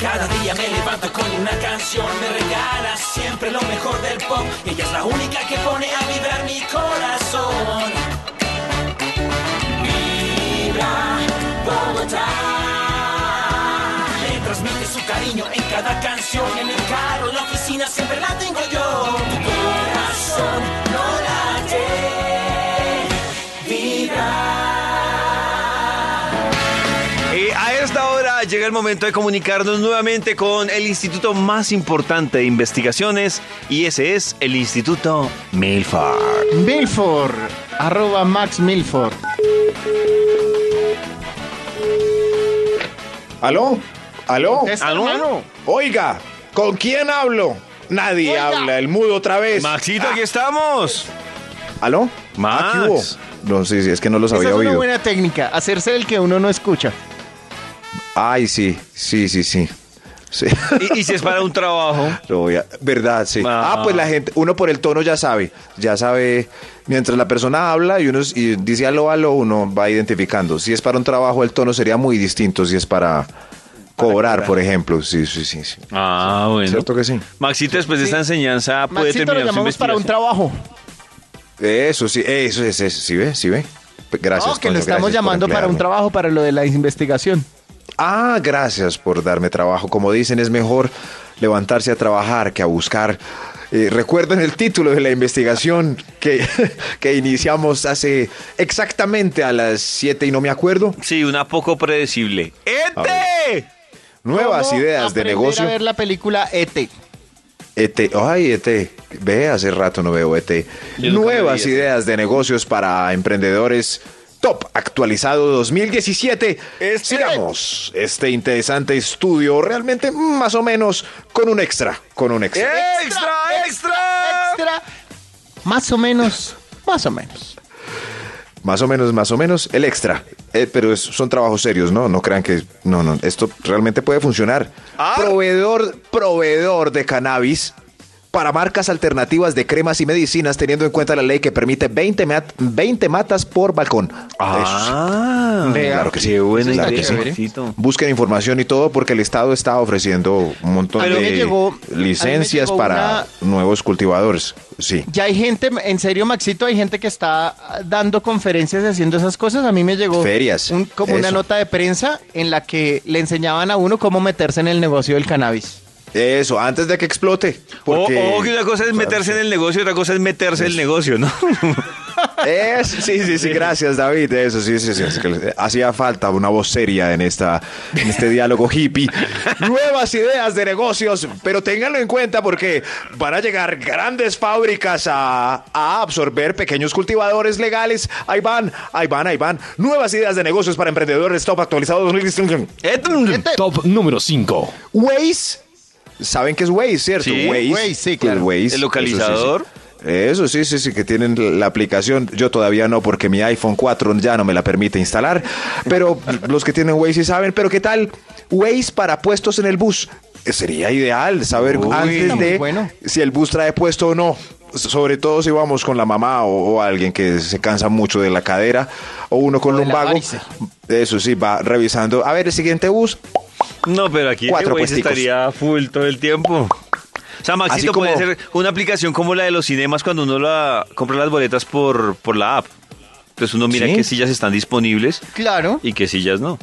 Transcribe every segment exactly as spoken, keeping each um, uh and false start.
Cada día me levanto con una canción, me regala siempre lo mejor del pop. Ella es la única que pone a vibrar mi corazón. Vibra Bogotá. Le transmite su cariño en cada canción. En el carro, en la oficina, siempre la tengo yo. Tu corazón no late. Vibra. A esta hora llega el momento de comunicarnos nuevamente con el instituto más importante de investigaciones y ese es el Instituto Milford. Milford, arroba Max Milford. ¿Aló? ¿Aló? ¿Aló? Oiga, ¿con quién hablo? Nadie Oiga. habla, el mudo otra vez. Maxito, aquí estamos. ¿Aló? Max. Ah, ¿qué hubo? No, sí, sí, es que no los Esa había es una oído. buena técnica, hacerse el que uno no escucha. Ay, sí, sí, sí, sí. Sí. ¿Y, y si es para un trabajo? Lo voy a- ¿Verdad? Sí. Ah. Ah, pues la gente, uno por el tono ya sabe, ya sabe, mientras la persona habla y uno s- y dice aló, aló, uno va identificando. Si es para un trabajo, el tono sería muy distinto si es para cobrar, por ejemplo. Sí, sí, sí, sí. Ah, bueno. ¿Cierto que sí? Maxito, después de esta enseñanza puede Maxito, lo terminar su llamamos para un investigación. trabajo. Eso sí, eso es, eso, ¿sí ve? ¿Sí ve? Gracias. No, que Toño, lo estamos gracias por llamando para un emplearme. trabajo, para lo de la investigación. Ah, gracias por darme trabajo. Como dicen, es mejor levantarse a trabajar que a buscar. Eh, recuerden el título de la investigación que, que iniciamos hace exactamente a las siete y no me acuerdo. Sí, una poco predecible. ¡Ete! Nuevas ¿Cómo ideas de aprender negocio. a ver la película E T? E T, ay, E T, ve, hace rato no veo E T. Yo nunca Nuevas me vi E T. ideas de negocios para emprendedores. Top actualizado dos mil diecisiete. Este- Sigamos este interesante estudio, realmente más o menos con un extra, con un extra. ¡Extra, extra! Extra. Más o menos, más o menos. Más o menos, más o menos, el extra. Eh, pero es- son trabajos serios, ¿no? No crean que, no, no, esto realmente puede funcionar. Ah. Proveedor, proveedor de cannabis para marcas alternativas de cremas y medicinas, teniendo en cuenta la ley que permite veinte, mat- veinte matas por balcón. Ah, Vea, claro que sí. qué buena Claro idea, que sí. Maxito. Busquen información y todo porque el Estado está ofreciendo un montón A mí me de llegó- a mí me licencias llegó para nuevos cultivadores. Sí. Ya hay gente, en serio, Maxito, hay gente que está dando conferencias y haciendo esas cosas. A mí me llegó Ferias, un- como una eso. nota de prensa en la que le enseñaban a uno cómo meterse en el negocio del cannabis. Eso, antes de que explote. O Porque, o que una cosa es meterse en el negocio y otra cosa es meterse en el negocio, ¿no? Es- sí, sí, sí, gracias David, eso sí, sí, sí, es que hacía falta una voz seria en, esta, en este diálogo hippie. Nuevas ideas de negocios, pero ténganlo en cuenta porque van a llegar grandes fábricas a, a absorber pequeños cultivadores legales. Ahí van, ahí van, ahí van. Nuevas ideas de negocios para emprendedores, top actualizado dos mil diecinueve. Top número cinco. Waze, ¿saben qué es Waze, cierto? Sí, Waze, Waze, sí, pues claro. Waze, El eso sí, sí. localizador. Eso sí, sí, sí, que tienen la aplicación. Yo todavía no, porque mi iPhone cuatro ya no me la permite instalar. Pero los que tienen Waze sí saben. Pero ¿qué tal? Waze para puestos en el bus. Eh, Sería ideal saber Uy, antes está muy de bueno. si el bus trae puesto o no. Sobre todo si vamos con la mamá o, o alguien que se cansa mucho de la cadera o uno con O de la lumbago. varice. Eso sí, va revisando. A ver, el siguiente bus. No, pero aquí Cuatro el Waze puesticos. estaría full todo el tiempo. O sea, Maxito Así como- puede ser una aplicación como la de los cinemas cuando uno la compra las boletas por, por la app. Entonces uno mira ¿Sí? qué sillas están disponibles Claro. y qué sillas no.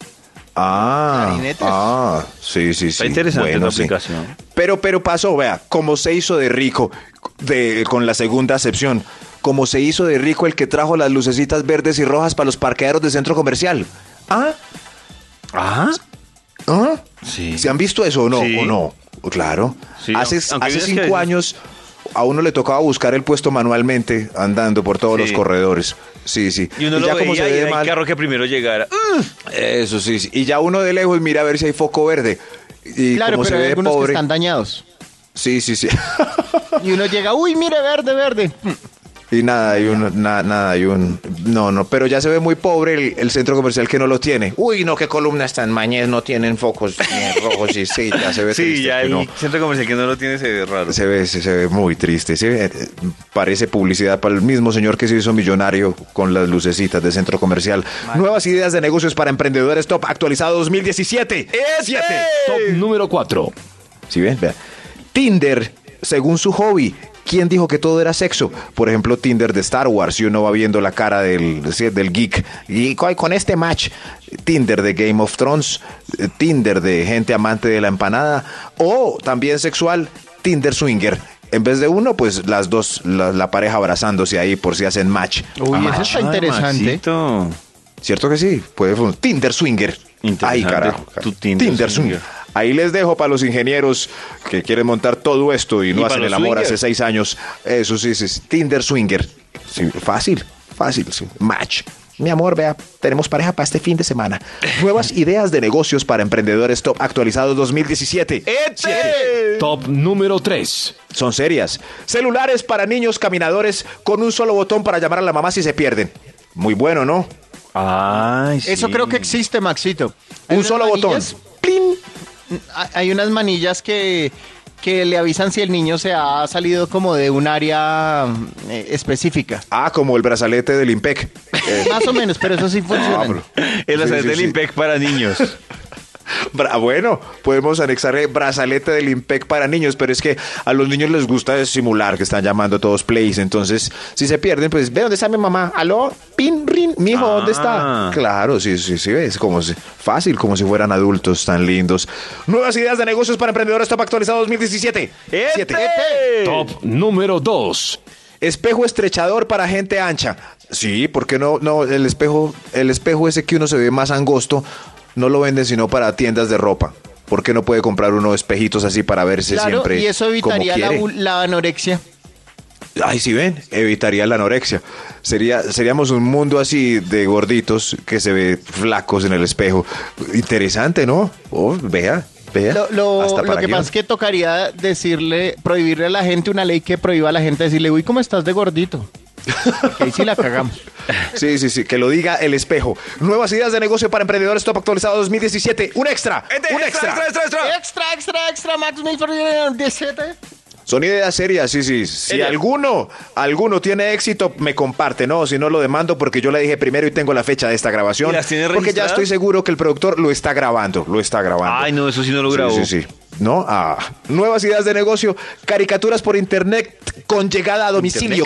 Ah, Clarinetes. ah, sí, sí, sí. Está interesante Bueno, la sí. aplicación. Pero, pero pasó, vea, como se hizo de rico de, con la segunda acepción, como se hizo de rico el que trajo las lucecitas verdes y rojas para los parqueaderos de centro comercial. ¿Ah? Ah, ¿Ah? sí. ¿Se han visto eso o no? Sí. ¿O no? Claro. Sí, hace aunque hace vienes que cinco a veces- años a uno le tocaba buscar el puesto manualmente andando por todos Sí. los corredores. Sí, sí. Y uno lo ya como veía se y ve era mal- el carro que primero llegara. Eso sí, sí. Y ya uno de lejos mira a ver si hay foco verde. Y Claro, como pero se hay ve algunos pobre. que están dañados. Sí, sí, sí. Y uno llega, uy, mire, verde, verde. Y nada, hay un, na- nada, hay un, no, no, pero ya se ve muy pobre el, el centro comercial que no lo tiene. Uy, no, qué columnas tan mañez, no tienen focos eh, rojos y sí, ya se ve Sí, triste. ya que el no. centro comercial que no lo tiene se ve raro. Se ve, se, se ve muy triste. Se ve, eh, parece publicidad para el mismo señor que se hizo millonario con las lucecitas de centro comercial. Nuevas ideas de negocios para emprendedores top actualizado dos mil diecisiete. Siete. Top número cuatro. ¿Sí ven? Vea. Tinder, según su hobby. ¿Quién dijo que todo era sexo? Por ejemplo, Tinder de Star Wars, y uno va viendo la cara del, sí, del geek. Y con con este match, Tinder de Game of Thrones, eh, Tinder de gente amante de la empanada, o también sexual, Tinder swinger. En vez de uno, pues las dos, la, la pareja abrazándose ahí por si hacen match. Uy, eso está interesante. Maxito. ¿Cierto que sí? Puede funcionar. Tinder swinger. Interesante Ay, carajo. tu Tinder Tinder swinger. swinger. Ahí les dejo para los ingenieros que quieren montar todo esto y no ¿Y hacen para el los amor swingers? hace seis años. Eso sí, sí, sí. Tinder swinger. Sí, fácil, fácil. Sí. Match. Mi amor, vea, tenemos pareja para este fin de semana. Nuevas ideas de negocios para emprendedores top actualizados dos mil diecisiete. Siete. Top número tres. Son serias. Celulares para niños caminadores con un solo botón para llamar a la mamá si se pierden. Muy bueno, ¿no? Ay, sí. Eso creo que existe, Maxito. Hay Un unas solo botón. manillas- ¡Plin! hay- Hay unas manillas que, que le avisan si el niño se ha salido como de un área eh, específica. Ah, como el brazalete del IMPEC. Eh, Más o menos, pero eso sí funciona. pero- El Sí, aceite sí, del sí. IMPEC para niños. Bra- bueno, podemos anexarle brazalete del IMPEC para niños, pero es que a los niños les gusta simular que están llamando todos plays. Entonces, si se pierden, pues ve dónde está mi mamá. Aló, pin, rin, mijo, ¿dónde Ah. está? Claro, sí, sí, sí, es como si, fácil, como si fueran adultos tan lindos. Nuevas ideas de negocios para emprendedores top actualizado dos mil diecisiete. Siete. Top número dos. Espejo estrechador para gente ancha. Sí, porque no, no, el espejo, el espejo ese que uno se ve más angosto, no lo venden sino para tiendas de ropa. ¿Por qué no puede comprar uno espejitos así para verse Claro, siempre y eso como evitaría la, quiere? bu- la anorexia. Ay, sí ven, evitaría la anorexia. Sería, seríamos un mundo así de gorditos que se ve flacos en el espejo. Interesante, ¿no? Oh, vea, vea. Lo, lo- Hasta lo para que guión. pasa es que tocaría decirle, prohibirle a la gente una ley que prohíba a la gente decirle, uy, ¿cómo estás de gordito? Porque ahí sí la cagamos. Sí, sí, sí, que lo diga el espejo. Nuevas ideas de negocio para emprendedores top actualizado dos mil diecisiete. Un extra, un extra. extra, extra, extra. Extra, extra, extra, Max Milford diecisiete. Son ideas serias, sí, sí. Si Ella- alguno, alguno tiene éxito, me comparte, ¿no? Si no, lo demando porque yo le dije primero y tengo la fecha de esta grabación. ¿Y las tiene porque ya registradas? estoy seguro que el productor lo está grabando, lo está grabando. Ay, no, eso sí no lo grabó. Sí, sí, sí. ¿No? Ah, nuevas ideas de negocio, caricaturas por internet con llegada a domicilio.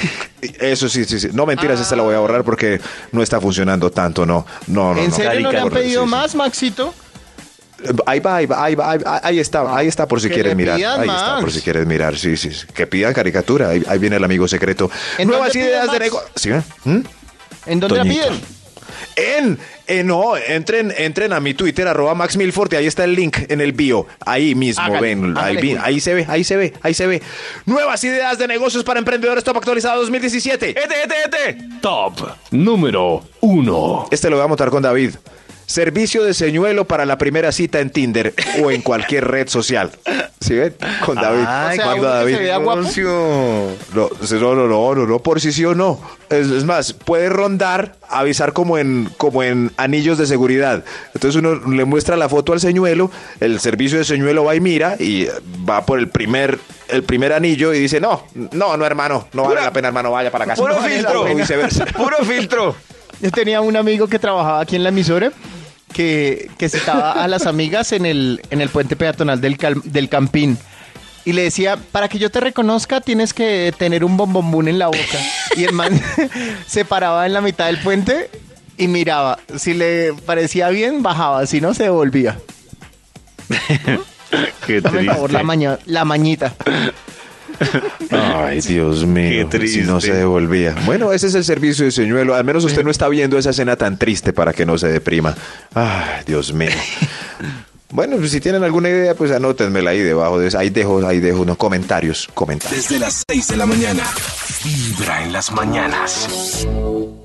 Eso sí, sí, sí. No, mentiras, esta la voy a borrar porque no está funcionando tanto, no. No, no, ¿En no. serio no le han Caricatura, pedido sí, sí. más, Maxito? Ahí va, ahí va, ahí va, ahí va, ahí está, ahí está por si Que quieres le mirar. pidan Ahí está más. por si quieres mirar, sí, sí, sí. Que pidan caricatura, ahí, ahí viene el amigo secreto. ¿En Nuevas dónde ideas piden de más? negocio. ¿Sí, eh? ¿Mm? ¿En dónde Toñito. la piden? En, en, no, entren, entren a mi Twitter, arroba Max Milford, y ahí está el link en el bio. Ahí mismo, Hágale, ven, ahí, hágale, vi- Julio. ahí se ve, ahí se ve, ahí se ve. Nuevas ideas de negocios para emprendedores top actualizado dos mil diecisiete. Ete, ete, ete. Top número uno. Este lo voy a montar con David. Servicio de señuelo para la primera cita en Tinder o en cualquier red social. ¿Sí ven? Con David. Ay, Mando uno a que David. se vea guapo. No, no, no, no, no, no, por si sí o no. Es, es más, puede rondar, avisar como en, como en anillos de seguridad. Entonces uno le muestra la foto al señuelo, el servicio de señuelo va y mira y va por el primer, el primer anillo y dice, no, no, no, hermano, no vale Pura- la pena, hermano, vaya para la casa. Puro No vale la filtro. pena, o viceversa. Puro filtro. Yo tenía un amigo que trabajaba aquí en la emisora que, que citaba a las amigas en el, en el puente peatonal del, Cal- del Campín. Y le decía, para que yo te reconozca tienes que tener un bombombún en la boca. Y el man se paraba en la mitad del puente y miraba. Si le parecía bien, bajaba. Si no, se devolvía. Qué Dame el favor, la, triste. maña, la mañita. Ay, Dios mío. Qué triste. Si no se devolvía. Bueno, ese es el servicio de señuelo. Al menos usted no está viendo esa escena tan triste para que no se deprima. Ay, Dios mío. Bueno, pues si tienen alguna idea, pues anótenmela ahí debajo de esa. Ahí dejo, ahí dejo unos comentarios, comentarios. Desde las seis de la mañana. Vibra en las mañanas.